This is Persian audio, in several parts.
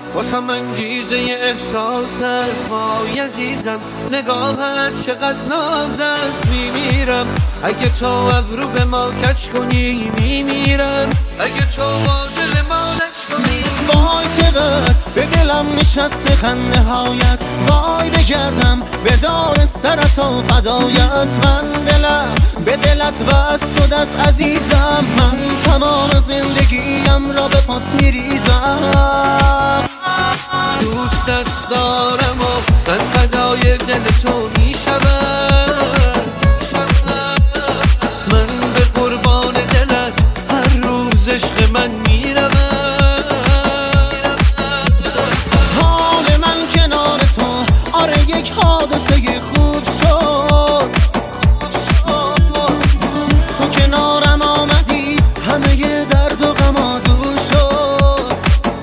واسم انگیزه احساس است وای عزیزم، نگاهت چقدر ناز است. میمیرم اگه تو ابرو به ما کج کنی، میمیرم اگه تو با دل ما لج کنی. وای چقدر به دلم نشسته خنده هایت، وای بگردم به دار سرت و فدایت. من دلم به دلت بست شده است عزیزم، من تمام زندگیم را به پات میریزم. دوستت دارم و من فدای دل تو میشوم، من به قربان دلت هر روز عشق من میروم. حال من کنار تو آره یک حادثه خوب شد، تو کنارم آمدی همه درد و غم دور شد.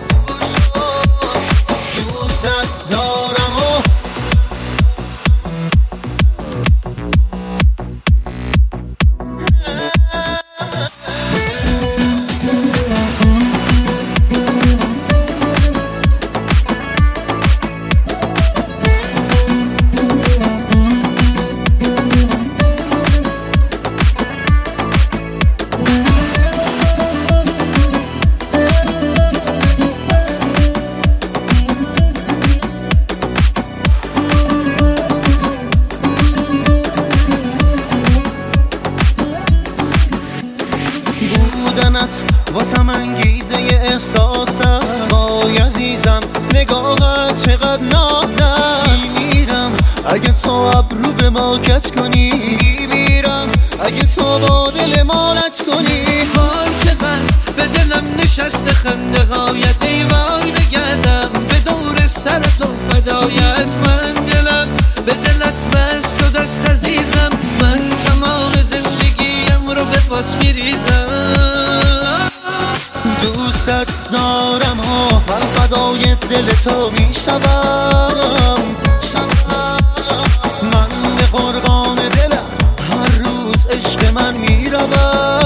دوستت دارم و بودنت واسم انگیزه احساس است. وای عزیزم نگاهت چقدر ناز است. میمیرم اگه تو ابرو به ما کج کنی، میمیرم اگه تو با دل ما لج کنی. وای چقدر به دلم نشسته خنده هایت، ای وای بگردم به دور سرت و فدایت. من دلم به دلت بست و دست عزیزم، من تمام زندگیم رو به پات میریزم. دوستت دارم و من فدای دل تو میشوم، من به قربان دلت هر روز عشق من میروم.